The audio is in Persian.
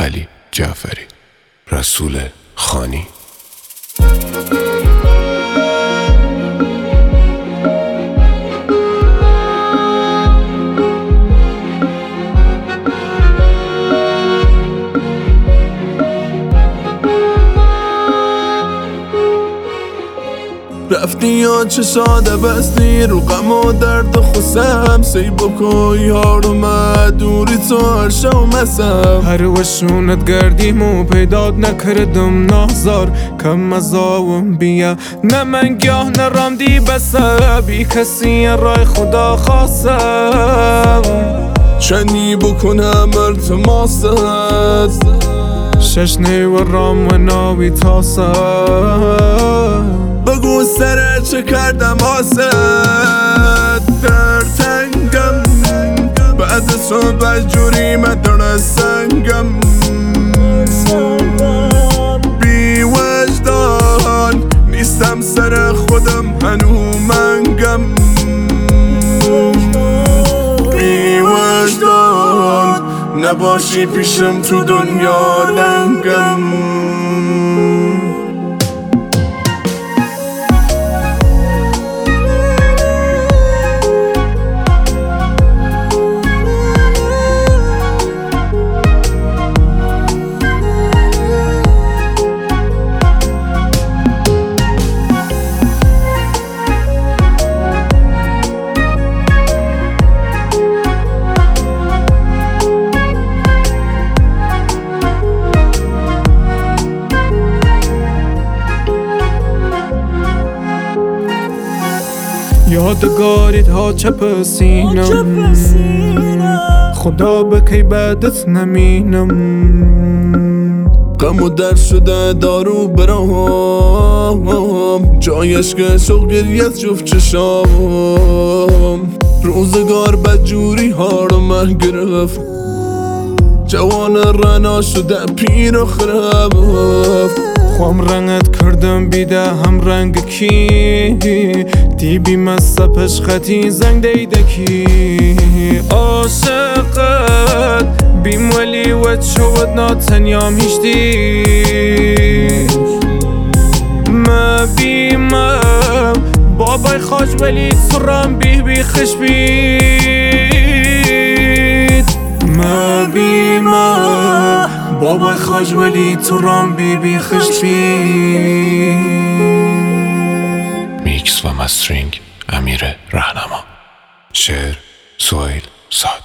علی جعفری. رسول خانی. رفتی یا چه ساده بستی رو غم و درد خودم سی بکوی ها رو مدوری تو عرشه و مسم هر وشونت گردیم و پیداد نکردم نازار کم ازاوم بیا نه من گاه نرام دی بسه بی کسی رای خدا خواستم چنی بکنم التماست ششنی و رام و ناوی تاسم بگو سره چه کردم آست در تنگم بعد صبح جوری مدن سنگم بی وجدان نیستم سر خودم هنو منگم بی وجدان نباشی پیشم تو دنیا لنگم یادگاریت ها چپ سینم خدا بکی بعدت نمینم غم و در شده دارو برام جایش که شوق گریت جفت چشام روزگار بدجوری ها رو من گرفت جوان رنا شده پیر و خراب خوام رنگت کردم بیده هم رنگ کی دی بی مصبش خطی زنگ دیده کی عاشقت بیم ولی و چود ناتنیام هیشتی ما بیمم بابای خاج ولی سرم بی خش بید ما بیمم بابای خاج ولی تو رام بی خش بید. میکس و مسترینگ امیر رهنما. شعر سهیل سعد.